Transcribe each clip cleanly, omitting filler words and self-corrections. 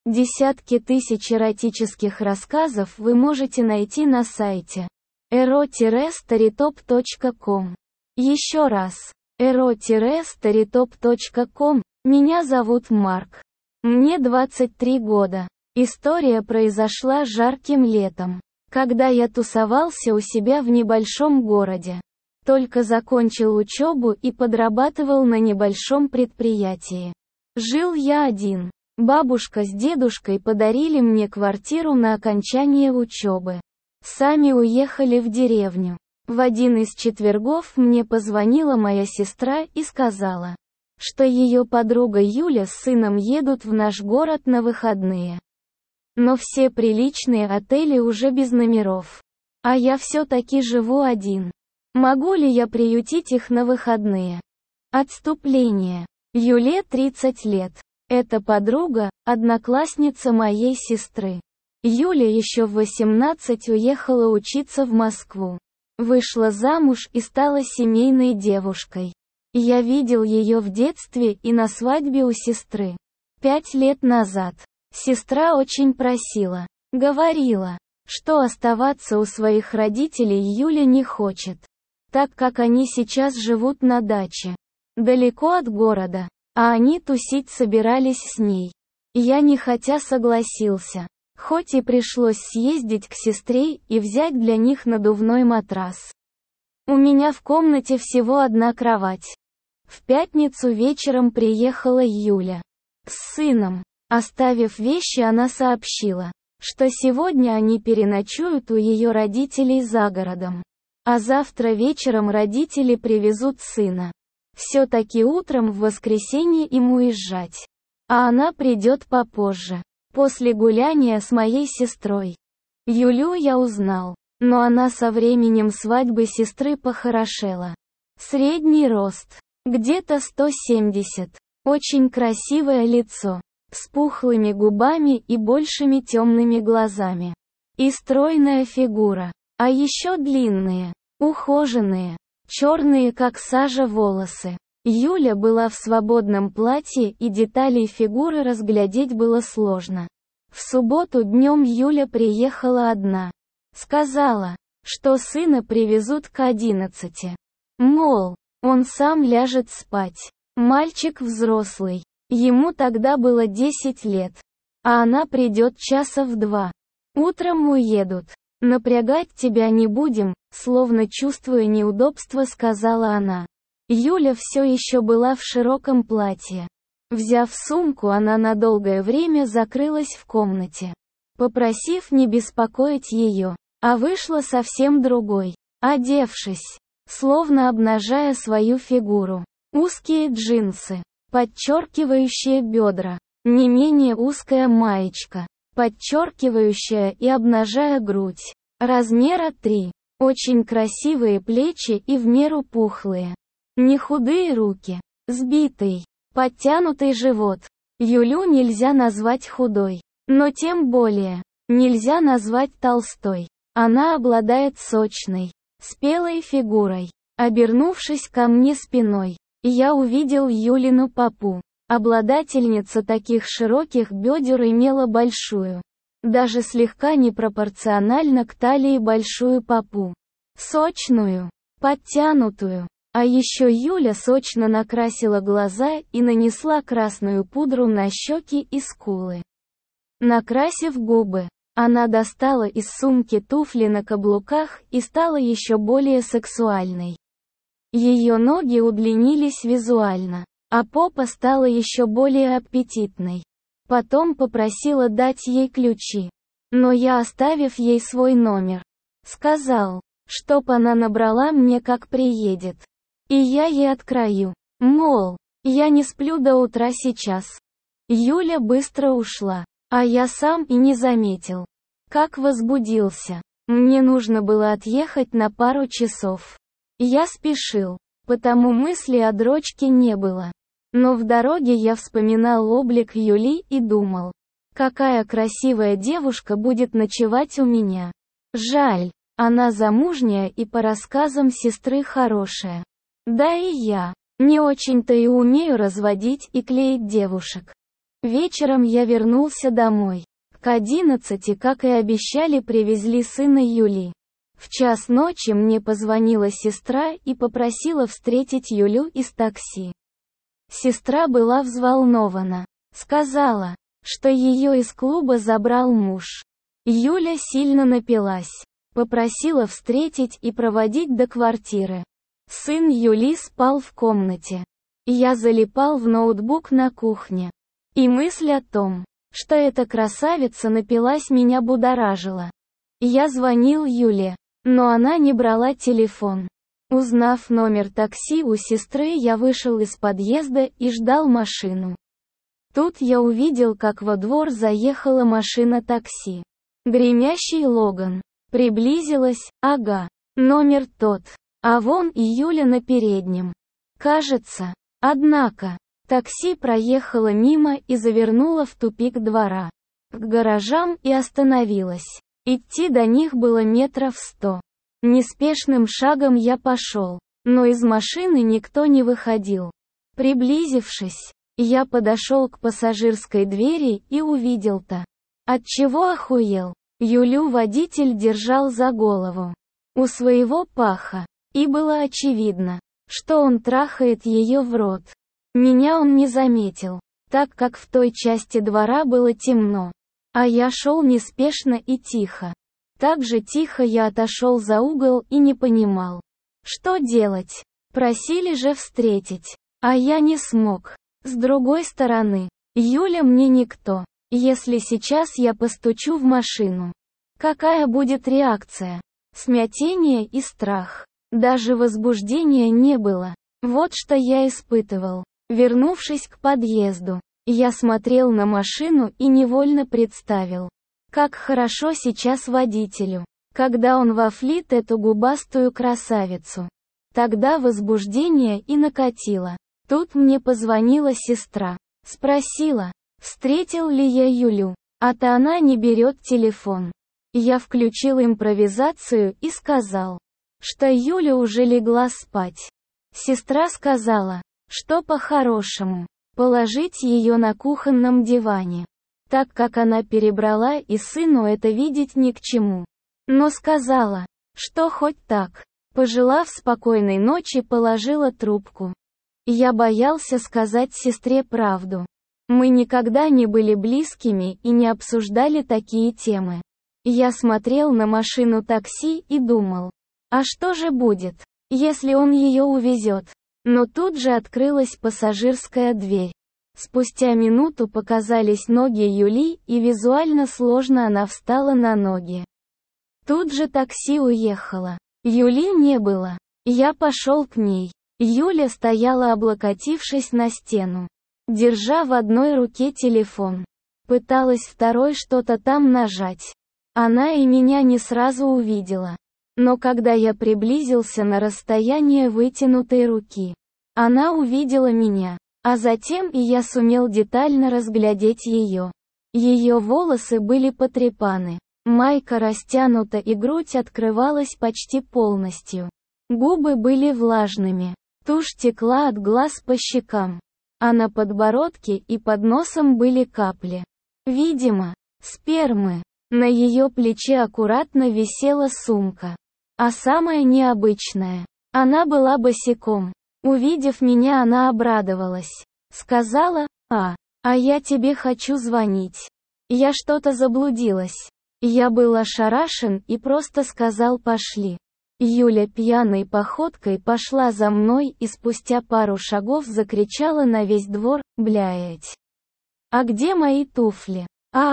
Десятки тысяч эротических рассказов вы можете найти на сайте ero-storytop.com. Еще раз, ero-storytop.com. Меня зовут Марк. Мне 23 года. История произошла жарким летом, когда я тусовался у себя в небольшом городе. Только закончил учебу и подрабатывал на небольшом предприятии. Жил я один. Бабушка с дедушкой подарили мне квартиру на окончание учебы. Сами уехали в деревню. В один из четвергов мне позвонила моя сестра и сказала, что ее подруга Юля с сыном едут в наш город на выходные. Но все приличные отели уже без номеров. А я все-таки живу один. Могу ли я приютить их на выходные? Отступление. Юле 30 лет. Это подруга, одноклассница моей сестры. Юля еще в 18 уехала учиться в Москву. Вышла замуж и стала семейной девушкой. Я видел ее в детстве и на свадьбе у сестры. 5 лет назад. Сестра очень просила. Говорила, что оставаться у своих родителей Юля не хочет, так как они сейчас живут на даче, далеко от города. А они тусить собирались с ней. Я нехотя согласился. Хоть и пришлось съездить к сестре и взять для них надувной матрас. У меня в комнате всего одна кровать. В пятницу вечером приехала Юля. С сыном. Оставив вещи, она сообщила, что сегодня они переночуют у ее родителей за городом. А завтра вечером родители привезут сына. Все-таки утром в воскресенье им уезжать. А она придет попозже, после гуляния с моей сестрой. Юлю я узнал, но она со временем свадьбы сестры похорошела. Средний рост, где-то 170. Очень красивое лицо, с пухлыми губами и большими темными глазами. И стройная фигура, а еще длинные, ухоженные, черные как сажа волосы. Юля была в свободном платье и деталей фигуры разглядеть было сложно. В субботу днем Юля приехала одна. Сказала, что сына привезут к 11. Мол, он сам ляжет спать. Мальчик взрослый. Ему тогда было 10 лет. А она придет часа в 2. Утром уедут. «Напрягать тебя не будем», словно чувствуя неудобство, сказала она. Юля все еще была в широком платье. Взяв сумку, она на долгое время закрылась в комнате, попросив не беспокоить ее, а вышла совсем другой, одевшись, словно обнажая свою фигуру. Узкие джинсы, подчеркивающие бедра, не менее узкая маечка, подчеркивающая и обнажая грудь. Размера 3. Очень красивые плечи и в меру пухлые. Не худые руки. Сбитый, подтянутый живот. Юлю нельзя назвать худой. Но тем более, нельзя назвать толстой. Она обладает сочной, спелой фигурой. Обернувшись ко мне спиной, я увидел Юлину попу. Обладательница таких широких бедер имела большую, даже слегка непропорционально к талии большую попу. Сочную, подтянутую. А еще Юля сочно накрасила глаза и нанесла красную пудру на щеки и скулы. Накрасив губы, она достала из сумки туфли на каблуках и стала еще более сексуальной. Ее ноги удлинились визуально, а попа стала еще более аппетитной. Потом попросила дать ей ключи. Но я, оставив ей свой номер, сказал, чтоб она набрала мне, как приедет. И я ей открою. Мол, я не сплю до утра сейчас. Юля быстро ушла, а я сам и не заметил, как возбудился. Мне нужно было отъехать на пару часов. Я спешил, потому мысли о дрочке не было. Но в дороге я вспоминал облик Юли и думал, какая красивая девушка будет ночевать у меня. Жаль, она замужняя и по рассказам сестры хорошая. Да и я не очень-то и умею разводить и клеить девушек. Вечером я вернулся домой. К 11, как и обещали, привезли сына Юли. В час ночи мне позвонила сестра и попросила встретить Юлю из такси. Сестра была взволнована. Сказала, что ее из клуба забрал муж. Юля сильно напилась. Попросила встретить и проводить до квартиры. Сын Юли спал в комнате. Я залипал в ноутбук на кухне. И мысль о том, что эта красавица напилась, меня будоражила. Я звонил Юле, но она не брала телефон. Узнав номер такси у сестры, я вышел из подъезда и ждал машину. Тут я увидел, как во двор заехала машина такси. Гремящий Логан. Приблизилась, ага, номер тот. А вон и Юля на переднем. Кажется. Однако, такси проехало мимо и завернуло в тупик двора. К гаражам и остановилось. Идти до них было метров 100. Неспешным шагом я пошел, но из машины никто не выходил. Приблизившись, я подошел к пассажирской двери и увидел-то. Отчего охуел? Юлю водитель держал за голову. У своего паха. И было очевидно, что он трахает ее в рот. Меня он не заметил, так как в той части двора было темно. А я шел неспешно и тихо. Так же тихо я отошел за угол и не понимал, что делать. Просили же встретить, а я не смог. С другой стороны, Юля мне никто. Если сейчас я постучу в машину, какая будет реакция? Смятение и страх. Даже возбуждения не было. Вот что я испытывал. Вернувшись к подъезду, я смотрел на машину и невольно представил, как хорошо сейчас водителю, когда он вафлит эту губастую красавицу. Тогда возбуждение и накатило. Тут мне позвонила сестра. Спросила, встретил ли я Юлю. А-то она не берет телефон. Я включил импровизацию и сказал, что Юля уже легла спать. Сестра сказала, что по-хорошему, положить ее на кухонном диване, так как она перебрала и сыну это видеть ни к чему. Но сказала, что хоть так. Пожелав спокойной ночи, положила трубку. Я боялся сказать сестре правду. Мы никогда не были близкими и не обсуждали такие темы. Я смотрел на машину такси и думал, а что же будет, если он ее увезет? Но тут же открылась пассажирская дверь. Спустя минуту показались ноги Юли, и визуально сложно она встала на ноги. Тут же такси уехало. Юли не было. Я пошел к ней. Юля стояла, облокотившись на стену, держа в одной руке телефон. Пыталась второй что-то там нажать. Она и меня не сразу увидела. Но когда я приблизился на расстояние вытянутой руки, она увидела меня, а затем и я сумел детально разглядеть ее. Ее волосы были потрепаны, майка растянута и грудь открывалась почти полностью. Губы были влажными, тушь текла от глаз по щекам, а на подбородке и под носом были капли. Видимо, спермы. На ее плече аккуратно висела сумка. А самое необычное, она была босиком. Увидев меня, она обрадовалась. Сказала, а я тебе хочу звонить. Я что-то заблудилась. Я был ошарашен и просто сказал пошли. Юля пьяной походкой пошла за мной и спустя пару шагов закричала на весь двор, блядь. А где мои туфли?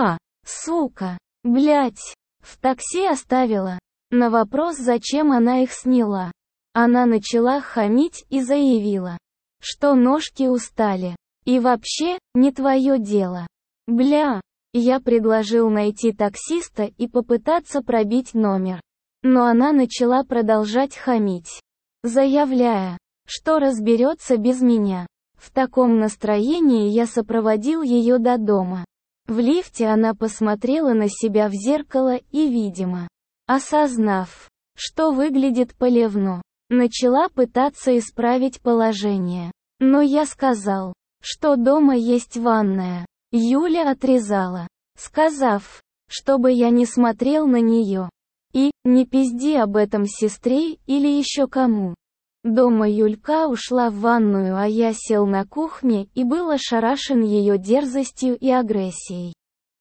Сука, блядь. В такси оставила. На вопрос, зачем она их сняла, она начала хамить и заявила, что ножки устали. И вообще, не твое дело. Бля. Я предложил найти таксиста и попытаться пробить номер. Но она начала продолжать хамить, заявляя, что разберется без меня. В таком настроении я сопроводил ее до дома. В лифте она посмотрела на себя в зеркало и, видимо, осознав, что выглядит полевно, начала пытаться исправить положение. Но я сказал, что дома есть ванная. Юля отрезала, сказав, чтобы я не смотрел на нее. И, не пизди об этом сестре или еще кому. Дома Юлька ушла в ванную, а я сел на кухне и был ошарашен ее дерзостью и агрессией.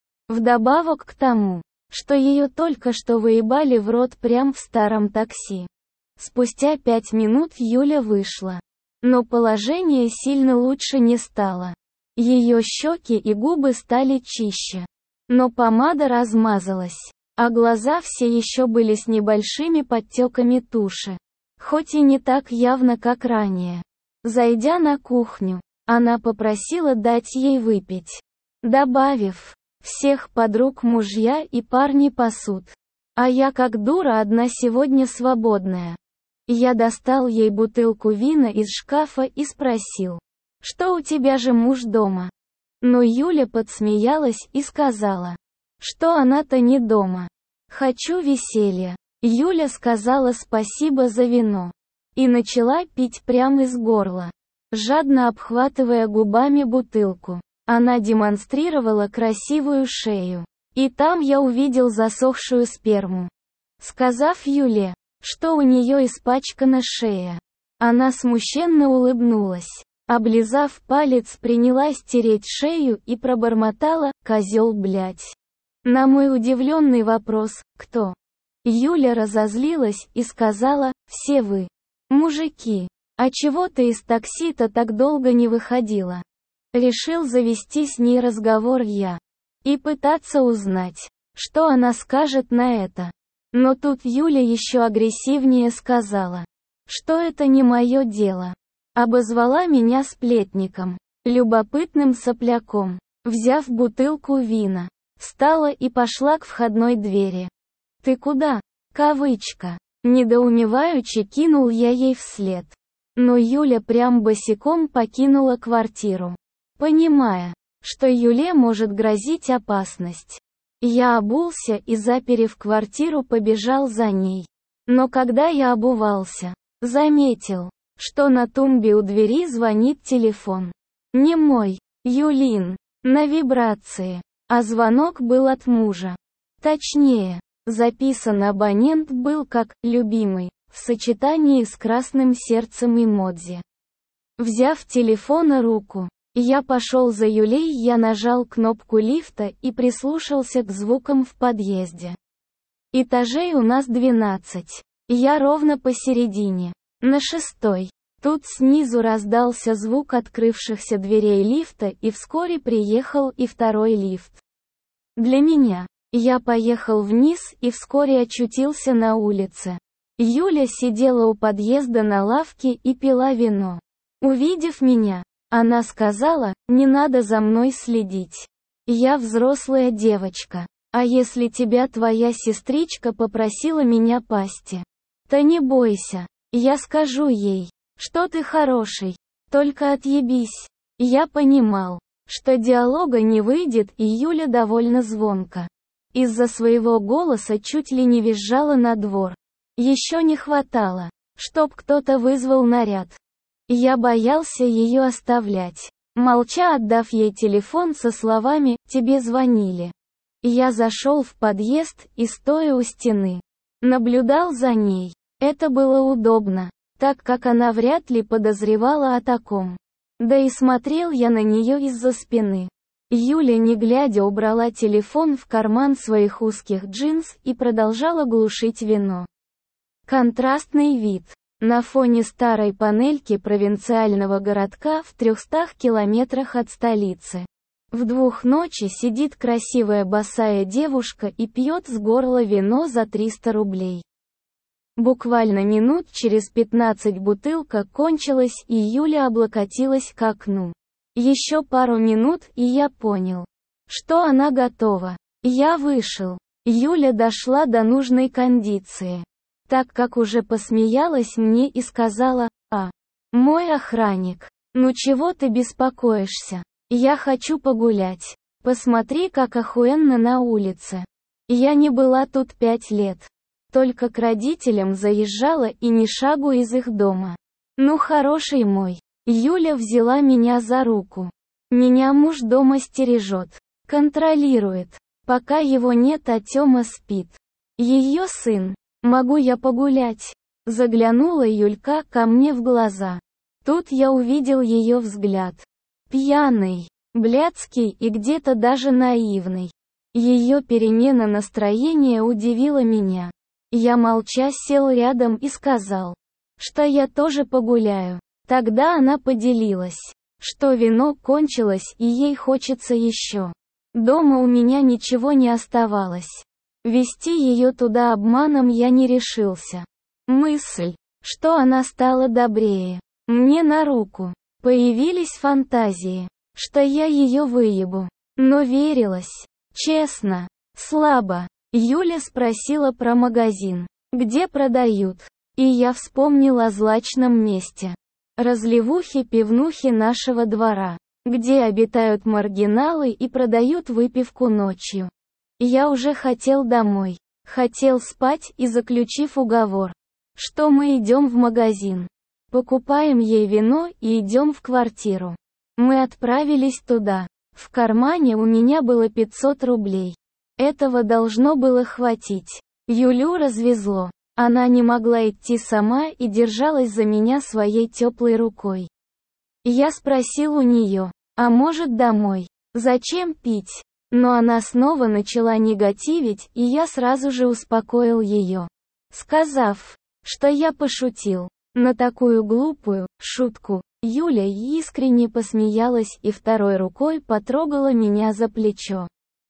Вдобавок к тому, что ее только что выебали в рот прям в старом такси. Спустя 5 минут Юля вышла. Но положение сильно лучше не стало. Ее щеки и губы стали чище. Но помада размазалась, а глаза все еще были с небольшими подтеками туши. Хоть и не так явно, как ранее. Зайдя на кухню, она попросила дать ей выпить, добавив: «Всех подруг мужья и парни пасут. А я как дура одна сегодня свободная». Я достал ей бутылку вина из шкафа и спросил: «Что у тебя же муж дома?» Но Юля подсмеялась и сказала, что она-то не дома. «Хочу веселья». Юля сказала спасибо за вино. И начала пить прямо из горла, жадно обхватывая губами бутылку. Она демонстрировала красивую шею. И там я увидел засохшую сперму. Сказав Юле, что у нее испачкана шея, она смущенно улыбнулась. Облизав палец, принялась тереть шею и пробормотала: «Козел, блядь». На мой удивленный вопрос: «Кто?», Юля разозлилась и сказала: «Все вы. Мужики. А чего ты из такси-то так долго не выходила?» Решил завести с ней разговор я. И пытаться узнать, что она скажет на это. Но тут Юля еще агрессивнее сказала, что это не мое дело. Обозвала меня сплетником, любопытным сопляком. Взяв бутылку вина, встала и пошла к входной двери. «Ты куда?» Кавычка. Недоумеваючи кинул я ей вслед. Но Юля прям босиком покинула квартиру, понимая, что Юле может грозить опасность. Я обулся и, заперев квартиру, побежал за ней. Но когда я обувался, заметил, что на тумбе у двери звонит телефон. Не мой, Юлин, на вибрации. А звонок был от мужа. Точнее, записан абонент был как «любимый», в сочетании с красным сердцем эмодзи. Взяв телефон в руку, я пошел за Юлей. Я нажал кнопку лифта и прислушался к звукам в подъезде. Этажей у нас 12. Я ровно посередине, на 6-й. Тут снизу раздался звук открывшихся дверей лифта, и вскоре приехал и второй лифт. Для меня. Я поехал вниз и вскоре очутился на улице. Юля сидела у подъезда на лавке и пила вино. Увидев меня, она сказала: «Не надо за мной следить. Я взрослая девочка. А если тебя твоя сестричка попросила меня пасти, то не бойся, я скажу ей, что ты хороший, только отъебись». Я понимал, что диалога не выйдет, и Юля довольно звонко. Из-за своего голоса чуть ли не визжала на двор. Еще не хватало, чтоб кто-то вызвал наряд. Я боялся ее оставлять. Молча отдав ей телефон со словами: «Тебе звонили». Я зашел в подъезд и, стоя у стены, наблюдал за ней. Это было удобно, так как она вряд ли подозревала о таком. Да и смотрел я на нее из-за спины. Юля, не глядя, убрала телефон в карман своих узких джинс и продолжала глушить вино. Контрастный вид. На фоне старой панельки провинциального городка в 300 километрах от столицы. В 2 ночи сидит красивая босая девушка и пьет с горла вино за 300 рублей. Буквально минут через 15 бутылка кончилась, и Юля облокотилась к окну. Еще пару минут, и я понял, что она готова. Я вышел. Юля дошла до нужной кондиции, так как уже посмеялась мне и сказала: мой охранник, ну чего ты беспокоишься? Я хочу погулять. Посмотри, как охуенно на улице. Я не была тут 5 лет. Только к родителям заезжала и ни шагу из их дома. Ну хороший мой». Юля взяла меня за руку. Меня муж дома стережет, контролирует. Пока его нет, а Тёма спит. Ее сын. Могу я погулять? Заглянула Юлька ко мне в глаза. Тут я увидел ее взгляд. Пьяный, блядский и где-то даже наивный. Ее перемена настроения удивила меня. Я молча сел рядом и сказал, что я тоже погуляю. Тогда она поделилась, что вино кончилось и ей хочется еще. Дома у меня ничего не оставалось. Вести ее туда обманом я не решился. Мысль, что она стала добрее, мне на руку. Появились фантазии, что я ее выебу. Но верилась. Честно. Слабо. Юля спросила про магазин. Где продают? И я вспомнил о злачном месте. Разливухи-пивнухи нашего двора, где обитают маргиналы и продают выпивку ночью. Я уже хотел домой. Хотел спать и, заключив уговор, что мы идем в магазин. Покупаем ей вино и идем в квартиру. Мы отправились туда. В кармане у меня было 500 рублей. Этого должно было хватить. Юлю развезло. Она не могла идти сама и держалась за меня своей теплой рукой. Я спросил у нее, а может домой? Зачем пить? Но она снова начала негативить, и я сразу же успокоил ее, сказав, что я пошутил. На такую глупую шутку Юля искренне посмеялась и второй рукой потрогала меня за плечо.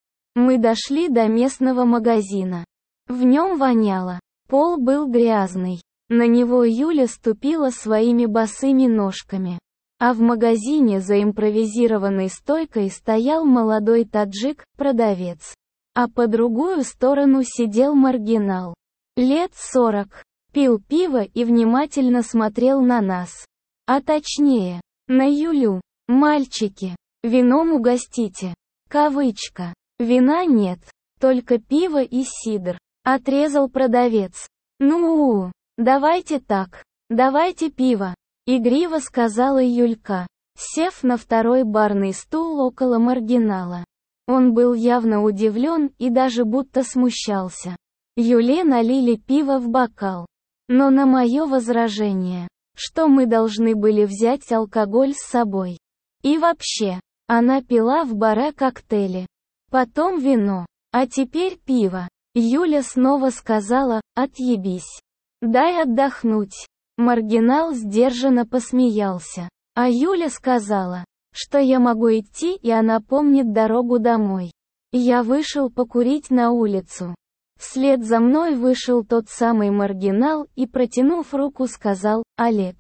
Мы дошли до местного магазина. В нем воняло. Пол был грязный. На него Юля ступила своими босыми ножками. А в магазине за импровизированной стойкой стоял молодой таджик, продавец. А по другую сторону сидел маргинал. Лет 40. Пил пиво и внимательно смотрел на нас. А точнее, на Юлю. «Мальчики, вином угостите». Кавычка. Вина нет, только пиво и сидр. Отрезал продавец. Ну, давайте так. Давайте пиво. Игриво сказала Юлька, сев на второй барный стул около маргинала. Он был явно удивлен и даже будто смущался. Юле налили пиво в бокал. Но на мое возражение, что мы должны были взять алкоголь с собой. И вообще, она пила в баре коктейли. Потом вино. А теперь пиво. Юля снова сказала, отъебись. Дай отдохнуть. Маргинал сдержанно посмеялся. А Юля сказала, что я могу идти и она помнит дорогу домой. Я вышел покурить на улицу. Вслед за мной вышел тот самый маргинал и, протянув руку, сказал, Олег.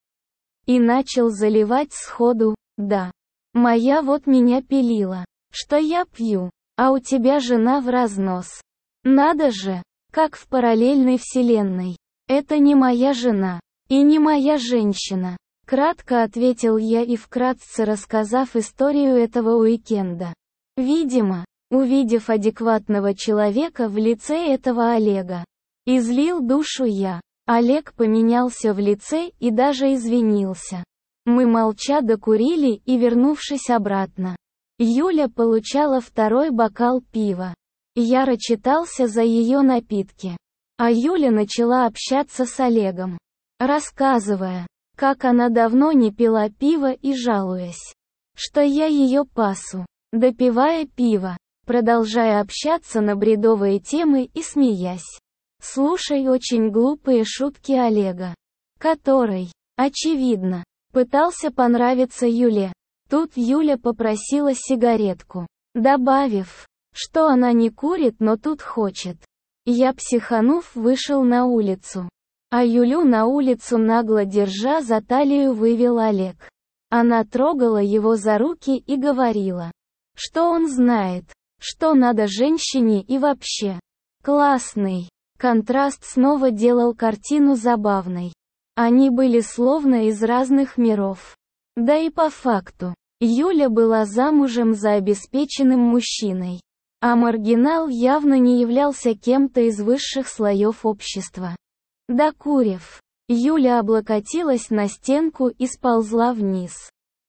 И начал заливать сходу, да. Моя вот меня пилила, что я пью, а у тебя жена в разнос. Надо же, как в параллельной вселенной. Это не моя жена. И не моя женщина. Кратко ответил я и вкратце рассказав историю этого уикенда. Видимо, увидев адекватного человека в лице этого Олега, излил душу я. Олег поменялся в лице и даже извинился. Мы молча докурили и, вернувшись обратно, Юля получала второй бокал пива. Я рачитался за ее напитки. А Юля начала общаться с Олегом, рассказывая, как она давно не пила пиво и жалуясь, что я ее пасу, допивая пиво, продолжая общаться на бредовые темы и смеясь. Слушай очень глупые шутки Олега, который, очевидно, пытался понравиться Юле. Тут Юля попросила сигаретку, добавив, что она не курит, но тут хочет. Я, психанув, вышел на улицу. А Юлю на улицу нагло держа за талию вывел Олег. Она трогала его за руки и говорила, что он знает, что надо женщине и вообще. Классный. Контраст снова делал картину забавной. Они были словно из разных миров. Да и по факту, Юля была замужем за обеспеченным мужчиной. А маргинал явно не являлся кем-то из высших слоев общества. Докурив, Юля облокотилась на стенку и сползла вниз.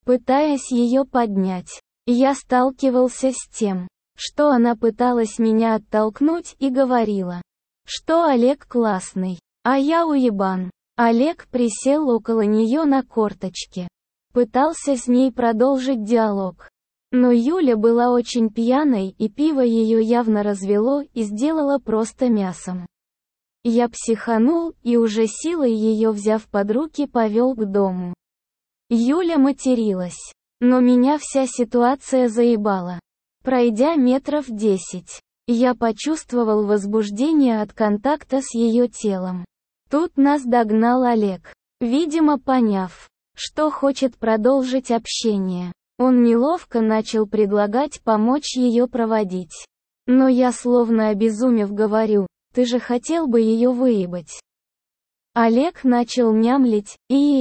пытаясь ее поднять. Я сталкивался с тем, что она пыталась меня оттолкнуть и говорила, что Олег классный, а я уебан. Олег присел около нее на корточке. Пытался с ней продолжить диалог. Но Юля была очень пьяной, и пиво ее явно развело и сделало просто мясом. Я психанул и уже силой ее взяв под руки повел к дому. Юля материлась. Но меня вся ситуация заебала. Пройдя метров 10, я почувствовал возбуждение от контакта с ее телом. Тут нас догнал Олег. Видимо, поняв, что хочет продолжить общение, он неловко начал предлагать помочь ее проводить. Но я словно обезумев говорю, ты же хотел бы ее выебать. Олег начал мямлить,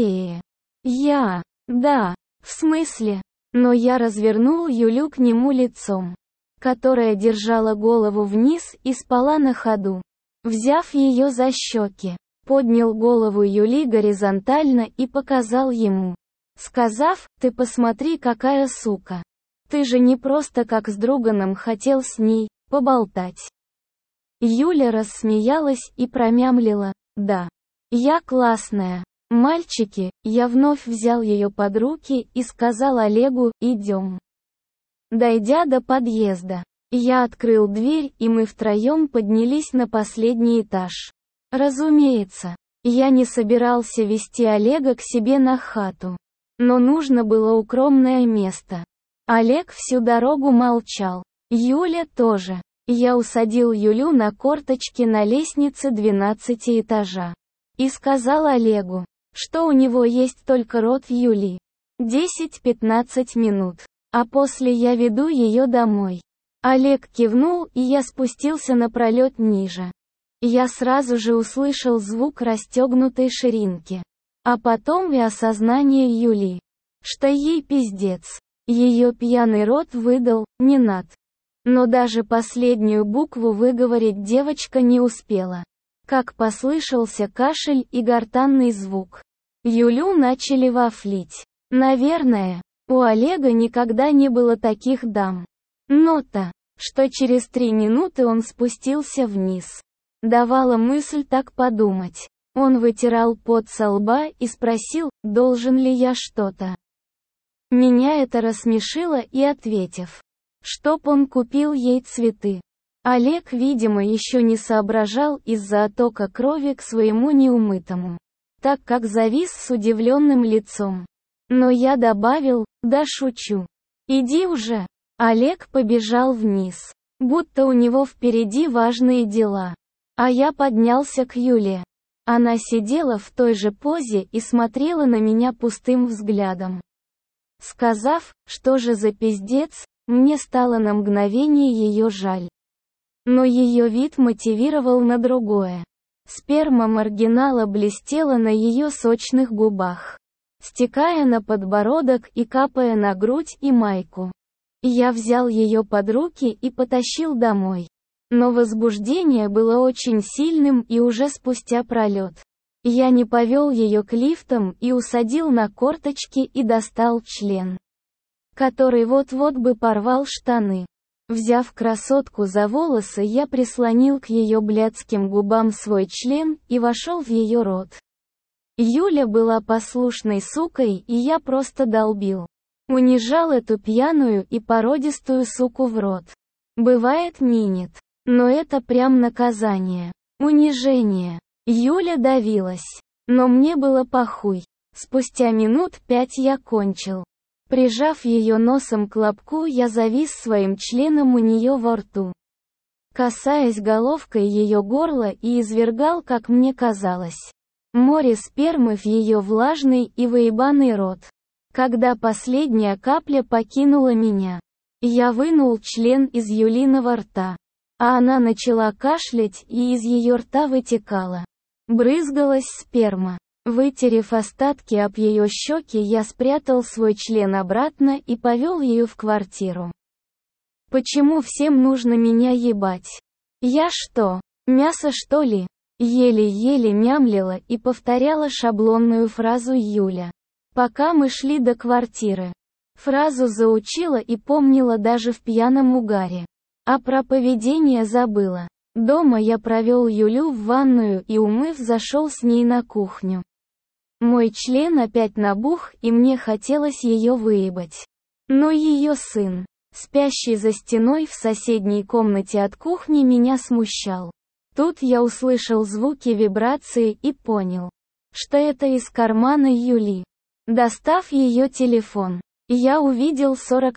да, в смысле? Но я развернул Юлю к нему лицом, которая держала голову вниз и спала на ходу. Взяв ее за щеки, поднял голову Юли горизонтально и показал ему, сказав, ты посмотри, какая сука. Ты же не просто как с друганом хотел с ней поболтать. Юля рассмеялась и промямлила, да, я классная. Мальчики, я вновь взял ее под руки и сказал Олегу, идем. Дойдя до подъезда, я открыл дверь и мы втроем поднялись на последний этаж. Разумеется, я не собирался вести Олега к себе на хату. Но нужно было укромное место. Олег всю дорогу молчал. Юля тоже. Я усадил Юлю на корточки на лестнице 12 этажа. И сказал Олегу, что у него есть только рот Юли. 10-15 минут. А после я веду ее домой. Олег кивнул, и я спустился напролет ниже. Я сразу же услышал звук расстегнутой ширинки. А потом и осознание Юли, что ей пиздец. Ее пьяный рот выдал, не над. Но даже последнюю букву выговорить девочка не успела. Как послышался кашель и гортанный звук. Юлю начали вафлить. Наверное, у Олега никогда не было таких дам. Нота, что через 3 минуты он спустился вниз. Давала мысль так подумать. Он вытирал пот со лба и спросил, должен ли я что-то. Меня это рассмешило и ответив, чтоб он купил ей цветы. Олег, видимо, еще не соображал из-за оттока крови к своему неумытому, так как завис с удивленным лицом. Но я добавил, да шучу. Иди уже. Олег побежал вниз, будто у него впереди важные дела. А я поднялся к Юле. Она сидела в той же позе и смотрела на меня пустым взглядом. Сказав, что же за пиздец, мне стало на мгновение ее жаль. Но ее вид мотивировал на другое. Сперма маргинала блестела на ее сочных губах, стекая на подбородок и капая на грудь и майку. Я взял ее под руки и потащил домой. Но возбуждение было очень сильным, и уже спустя пролет. Я не повел ее к лифтам и усадил на корточки и достал член, который вот-вот бы порвал штаны. Взяв красотку за волосы, я прислонил к ее блядским губам свой член и вошел в ее рот. Юля была послушной сукой, и я просто долбил. Унижал эту пьяную и породистую суку в рот. Бывает, минет. Но это прям наказание. Унижение. Юля давилась. Но мне было похуй. Спустя минут 5 я кончил. Прижав ее носом к лобку, я завис своим членом у нее во рту, касаясь головкой ее горла, и извергал, как мне казалось, море спермы в ее влажный и выебанный рот. Когда последняя капля покинула меня, я вынул член из Юлиного рта, а она начала кашлять, и из ее рта вытекала, брызгалась сперма. Вытерев остатки об ее щеки, я спрятал свой член обратно и повел ее в квартиру. Почему всем нужно меня ебать? Я что, мясо что ли? Еле-еле мямлила и повторяла шаблонную фразу Юля, пока мы шли до квартиры. Фразу заучила и помнила даже в пьяном угаре. А про поведение забыла. Дома я провел Юлю в ванную и, умыв, зашел с ней на кухню. Мой член опять набух, и мне хотелось ее выебать. Но ее сын, спящий за стеной в соседней комнате от кухни, меня смущал. Тут я услышал звуки вибрации и понял, что это из кармана Юли. Достав ее телефон, я увидел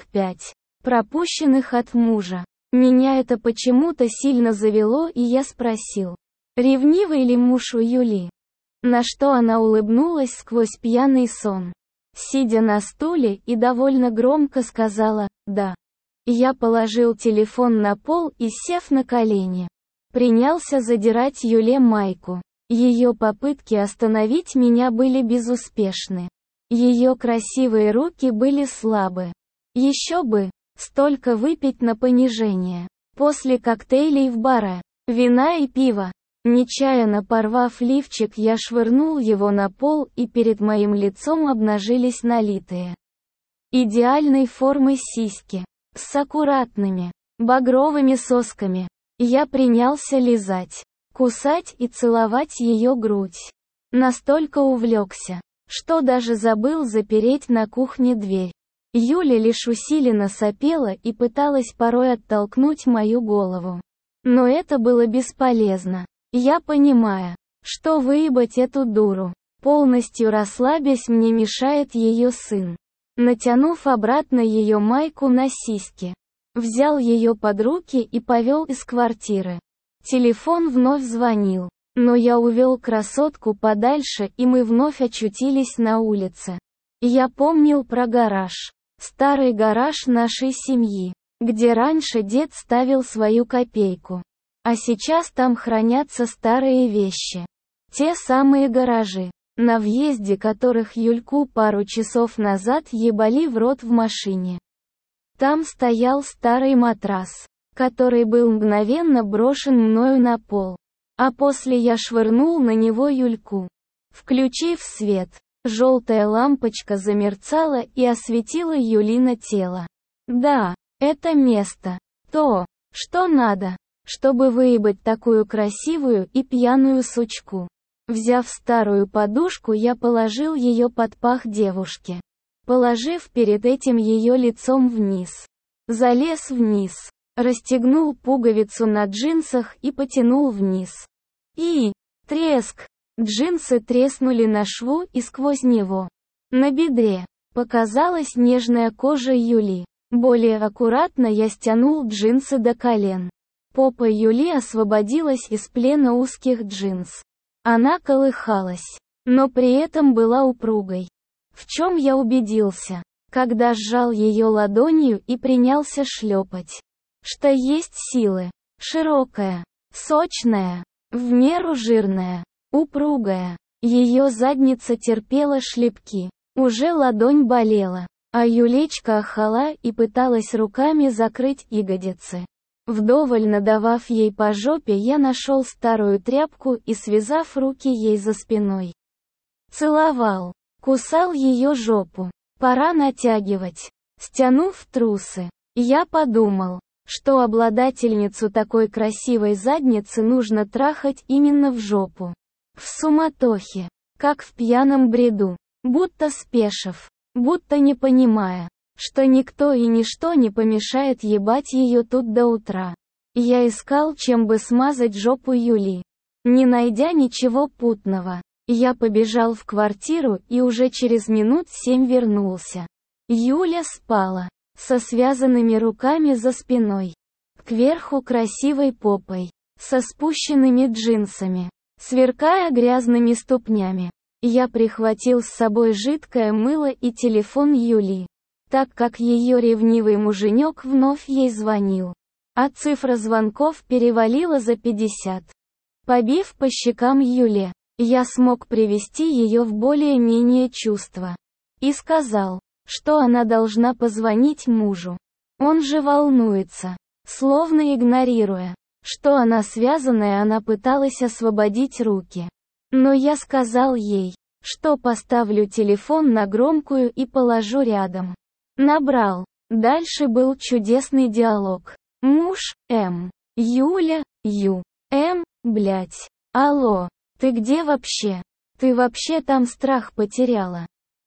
45 пропущенных от мужа. Меня это почему-то сильно завело, и я спросил, ревнивый ли муж у Юли? На что она улыбнулась сквозь пьяный сон, сидя на стуле, и довольно громко сказала «да». Я положил телефон на пол и, сев на колени, принялся задирать Юле майку. Ее попытки остановить меня были безуспешны. Ее красивые руки были слабы. Еще бы, столько выпить на понижение. После коктейлей в баре, вина и пива. Нечаянно порвав лифчик, я швырнул его на пол, и перед моим лицом обнажились налитые идеальной формы сиськи, с аккуратными, багровыми сосками. Я принялся лизать, кусать и целовать ее грудь. Настолько увлекся, что даже забыл запереть на кухне дверь. Юля лишь усиленно сопела и пыталась порой оттолкнуть мою голову. Но это было бесполезно. Я, понимая, что выебать эту дуру, полностью расслабясь, мне мешает ее сын. Натянув обратно ее майку на сиськи, взял ее под руки и повел из квартиры. Телефон вновь звонил, но я увел красотку подальше, и мы вновь очутились на улице. Я помнил про гараж. Старый гараж нашей семьи, где раньше дед ставил свою копейку. А сейчас там хранятся старые вещи. Те самые гаражи, на въезде которых Юльку пару часов назад ебали в рот в машине. Там стоял старый матрас, который был мгновенно брошен мною на пол. А после я швырнул на него Юльку. Включив свет, желтая лампочка замерцала и осветила Юлино тело. Да, это место. То, что надо, чтобы выебать такую красивую и пьяную сучку. Взяв старую подушку, я положил ее под пах девушки, положив перед этим ее лицом вниз. Залез вниз, расстегнул пуговицу на джинсах и потянул вниз. И треск! Джинсы треснули на шву, и сквозь него, на бедре, показалась нежная кожа Юли. Более аккуратно я стянул джинсы до колен. Попа Юли освободилась из плена узких джинс. Она колыхалась, но при этом была упругой. В чем я убедился, когда сжал ее ладонью и принялся шлепать. Что есть силы. Широкая, сочная, в меру жирная, упругая. Ее задница терпела шлепки. Уже ладонь болела, а Юлечка охала и пыталась руками закрыть ягодицы. Вдоволь надавав ей по жопе, я нашел старую тряпку и, связав руки ей за спиной, целовал, кусал ее жопу. Пора натягивать. Стянув трусы, я подумал, что обладательницу такой красивой задницы нужно трахать именно в жопу. В суматохе, как в пьяном бреду, будто спешив, будто не понимая, что никто и ничто не помешает ебать ее тут до утра. Я искал, чем бы смазать жопу Юли. Не найдя ничего путного, я побежал в квартиру и уже через минут 7 вернулся. Юля спала, со связанными руками за спиной, кверху красивой попой, со спущенными джинсами, сверкая грязными ступнями. Я прихватил с собой жидкое мыло и телефон Юли, так как ее ревнивый муженек вновь ей звонил. А цифра звонков перевалила за 50. Побив по щекам Юле, я смог привести ее в более-менее чувство. И сказал, что она должна позвонить мужу. Он же волнуется. Словно игнорируя, что она связанная, она пыталась освободить руки. Но я сказал ей, что поставлю телефон на громкую и положу рядом. Набрал. Дальше был чудесный диалог. Муж, М. Юля, Ю. М. Блять. Алло, ты где вообще? Ты вообще там страх потеряла?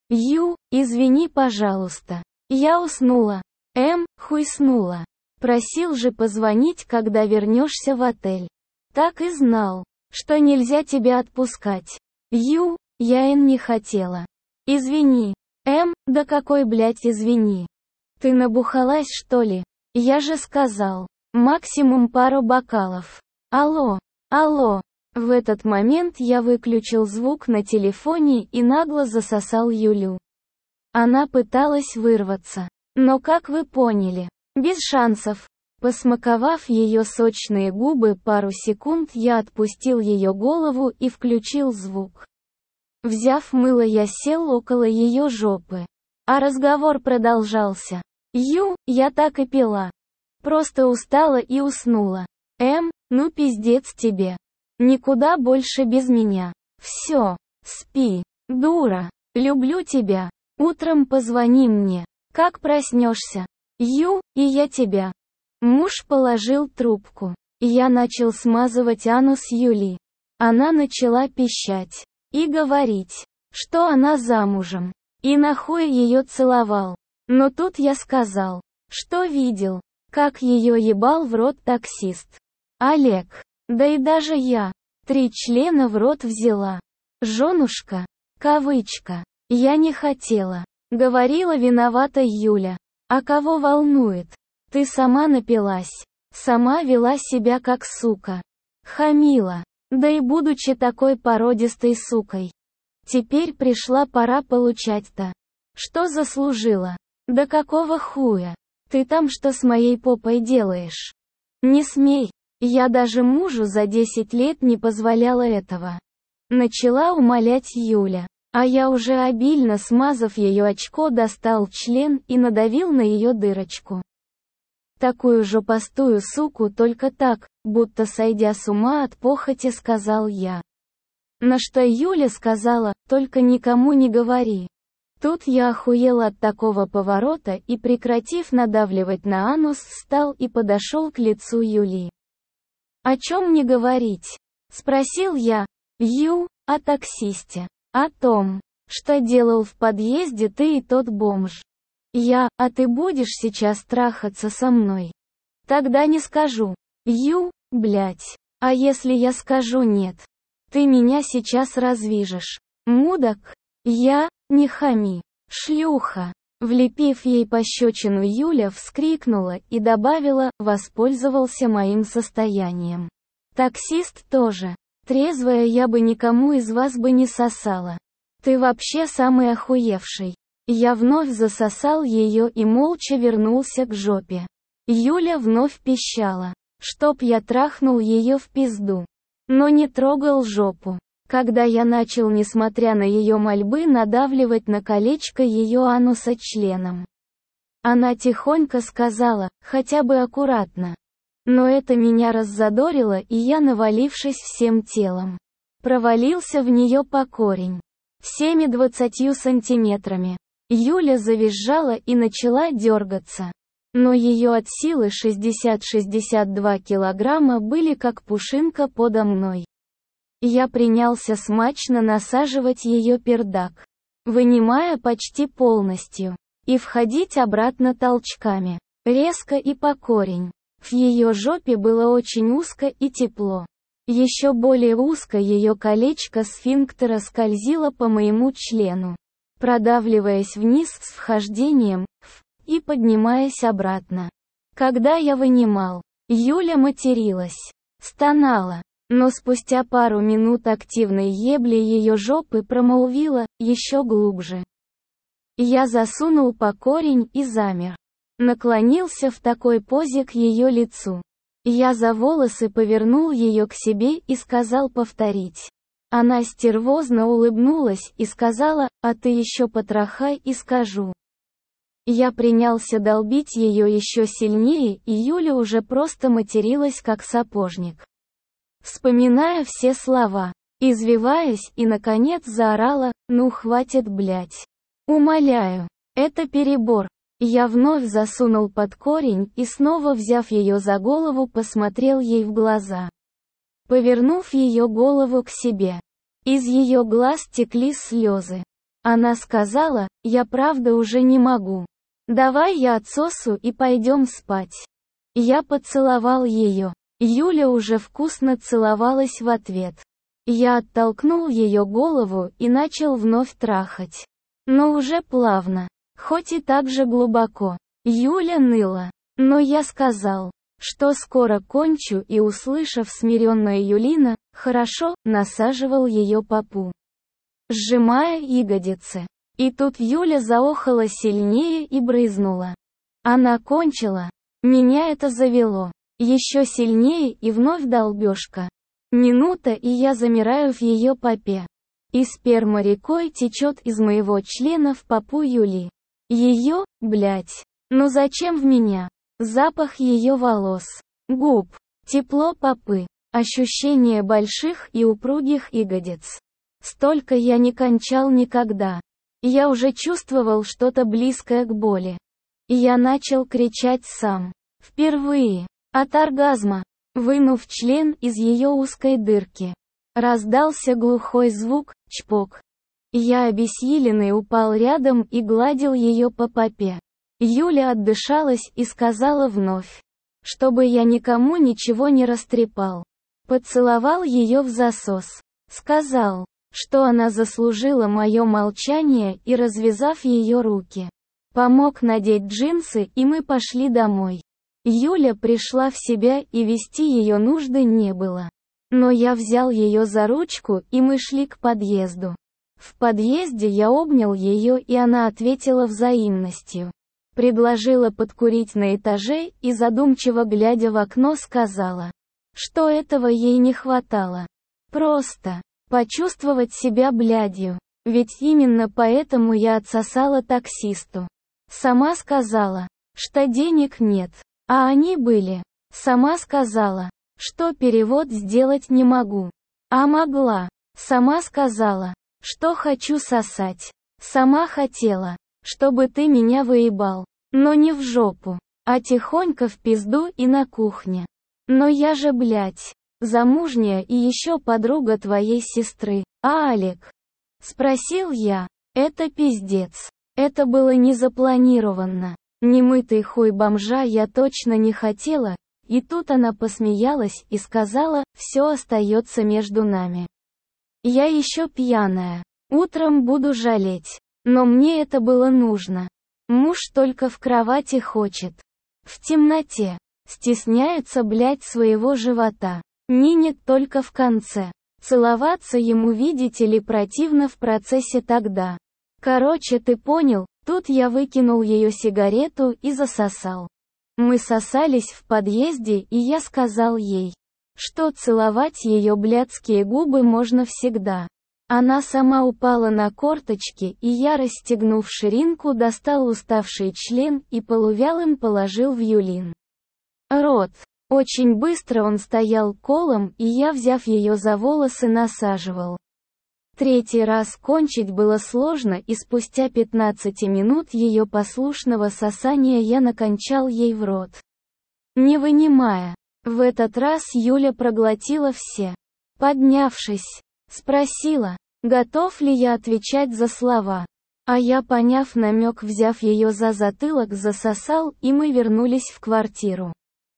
Ю, извини, пожалуйста. Я уснула. М. Хуйснула. Просил же позвонить, когда вернешься в отель. Так и знал, что нельзя тебя отпускать. Ю, я не хотела. Извини. М. Да какой, блять, извини. Ты набухалась, что ли? Я же сказал. Максимум пару бокалов. Алло, алло. В этот момент я выключил звук на телефоне и нагло засосал Юлю. Она пыталась вырваться. Но как вы поняли, без шансов. Посмаковав ее сочные губы пару секунд, я отпустил ее голову и включил звук. Взяв мыло, я сел около ее жопы. А разговор продолжался. Ю, я так и пила. Просто устала и уснула. М, ну пиздец тебе. Никуда больше без меня. Все, спи, дура. Люблю тебя. Утром позвони мне, как проснешься. Ю, и я тебя. Муж положил трубку. Я начал смазывать анус Юли. Она начала пищать и говорить, что она замужем. И нахуй ее целовал. Но тут я сказал, что видел, как ее ебал в рот таксист. Олег. Да и даже я. 3 члена в рот взяла. Женушка. Кавычка. Я не хотела. Говорила, виновата Юля. А кого волнует? Ты сама напилась. Сама вела себя как сука. Хамила. Да и будучи такой породистой сукой. Теперь пришла пора получать-то. Что заслужила? Да какого хуя? Ты там что с моей попой делаешь? Не смей. Я даже мужу за 10 лет не позволяла этого. Начала умолять Юля. А я уже обильно смазав ее очко, достал член и надавил на ее дырочку. Такую жопастую суку только так, будто сойдя с ума от похоти, сказал я. На что Юля сказала, только никому не говори. Тут я охуела от такого поворота и, прекратив надавливать на анус, встал и подошел к лицу Юли. «О чем мне говорить?» — спросил я. «Ю, о таксисте. О том, что делал в подъезде ты и тот бомж. Я, а ты будешь сейчас трахаться со мной?» «Тогда не скажу. Ю, блять. А если я скажу нет? Ты меня сейчас развяжешь. Мудак. Я, не хами. Шлюха». Влепив ей пощечину, Юля вскрикнула и добавила, воспользовался моим состоянием. «Таксист тоже. Трезвая я бы никому из вас бы не сосала. Ты вообще самый охуевший». Я вновь засосал ее и молча вернулся к жопе. Юля вновь пищала, чтоб я трахнул ее в пизду. Но не трогал жопу. Когда я начал, несмотря на ее мольбы, надавливать на колечко ее ануса членом. Она тихонько сказала, хотя бы аккуратно. Но это меня раззадорило, и я, навалившись всем телом, провалился в нее по корень. Всеми 20 сантиметрами. Юля завизжала и начала дергаться. Но ее от силы 60-62 килограмма были как пушинка подо мной. Я принялся смачно насаживать ее пердак, вынимая почти полностью, и входить обратно толчками, резко и по корень. В ее жопе было очень узко и тепло. Еще более узко ее колечко сфинктера скользило по моему члену, продавливаясь вниз с вхождением, и поднимаясь обратно. Когда я вынимал, Юля материлась, стонала. Но спустя пару минут активной ебли ее жопы промолвила еще глубже. Я засунул по корень и замер. Наклонился в такой позе к ее лицу. Я за волосы повернул ее к себе и сказал повторить. Она стервозно улыбнулась и сказала, а ты еще потрахай и скажу. Я принялся долбить ее еще сильнее, и Юля уже просто материлась как сапожник. Вспоминая все слова, извиваясь, и наконец заорала, ну хватит, блять. Умоляю, это перебор. Я вновь засунул под корень и снова, взяв ее за голову, посмотрел ей в глаза. Повернув ее голову к себе. Из ее глаз текли слезы. Она сказала: «Я правда уже не могу. Давай я отсосу и пойдем спать». Я поцеловал ее. Юля уже вкусно целовалась в ответ. Я оттолкнул ее голову и начал вновь трахать. Но уже плавно. Хоть и так же глубоко. Юля ныла. Но я сказал, что скоро кончу, и, услышав смиренная Юлина, хорошо, насаживал ее попу, сжимая ягодицы. И тут Юля заохала сильнее и брызнула. Она кончила. Меня это завело. Еще сильнее, и вновь долбежка. Минута, и я замираю в ее попе. И сперма рекой течет из моего члена в попу Юли. Ее, блять. Ну зачем в меня? Запах ее волос, губ, тепло попы, ощущение больших и упругих ягодиц. Столько я не кончал никогда. Я уже чувствовал что-то близкое к боли. И я начал кричать сам. Впервые. От оргазма. Вынув член из ее узкой дырки. Раздался глухой звук, чпок. Я обессиленный упал рядом и гладил ее по попе. Юля отдышалась и сказала вновь, чтобы я никому ничего не растрепал. Поцеловал ее в засос. Сказал, что она заслужила мое молчание, и, развязав ее руки, помог надеть джинсы, и мы пошли домой. Юля пришла в себя, и вести ее нужды не было. Но я взял ее за ручку, и мы шли к подъезду. В подъезде я обнял ее, и она ответила взаимностью. Предложила подкурить на этаже и, задумчиво глядя в окно, сказала, что этого ей не хватало. Просто почувствовать себя блядью. Ведь именно поэтому я отсосала таксисту. Сама сказала, что денег нет, а они были. Сама сказала, что перевод сделать не могу, а могла. Сама сказала, что хочу сосать. Сама хотела, чтобы ты меня выебал. Но не в жопу, а тихонько в пизду и на кухне. Но я же, блядь, замужняя и еще подруга твоей сестры, а Алик? Спросил я. Это пиздец. Это было не запланировано. Немытый хуй бомжа я точно не хотела. И тут она посмеялась и сказала, все остается между нами. Я еще пьяная. Утром буду жалеть. Но мне это было нужно. Муж только в кровати хочет. В темноте. Стесняется, блядь, своего живота. Нинет только в конце. Целоваться ему, видите ли, противно в процессе тогда. Короче, ты понял. Тут я выкинул ее сигарету и засосал. Мы сосались в подъезде, и я сказал ей, что целовать ее блядские губы можно всегда. Она сама упала на корточки, и я, расстегнув ширинку, достал уставший член и полувялым положил в Юлин рот. Очень быстро он стоял колом, и я, взяв ее за волосы, насаживал. Третий раз кончить было сложно, и спустя 15 минут ее послушного сосания я накончал ей в рот, не вынимая. В этот раз Юля проглотила все. Поднявшись, спросила, готов ли я отвечать за слова. А я, поняв намек, взяв ее за затылок, засосал, и мы вернулись в квартиру.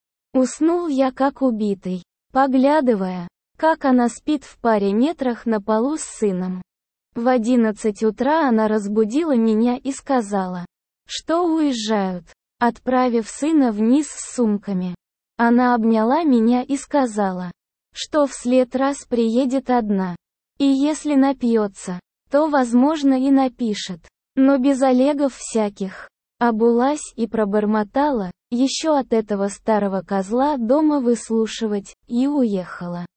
Уснул я как убитый, поглядывая, как она спит в паре метрах на полу с сыном. В 11 утра она разбудила меня и сказала, что уезжают, отправив сына вниз с сумками. Она обняла меня и сказала, что в след раз приедет одна. И если напьется, то, возможно, и напишет. Но без Олегов всяких. Обулась и пробормотала, еще от этого старого козла дома выслушивать, и уехала.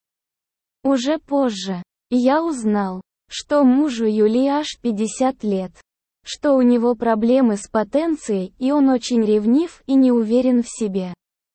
Уже позже я узнал, что мужу Юли аж 50 лет, что у него проблемы с потенцией, и он очень ревнив и не уверен в себе.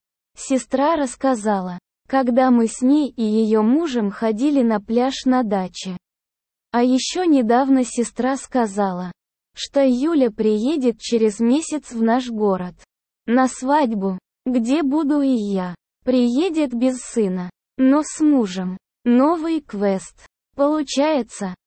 Сестра рассказала, когда мы с ней и ее мужем ходили на пляж на даче. А еще недавно сестра сказала, что Юля приедет через месяц в наш город. На свадьбу, где буду и я. Приедет без сына, но с мужем. Новый квест. Получается,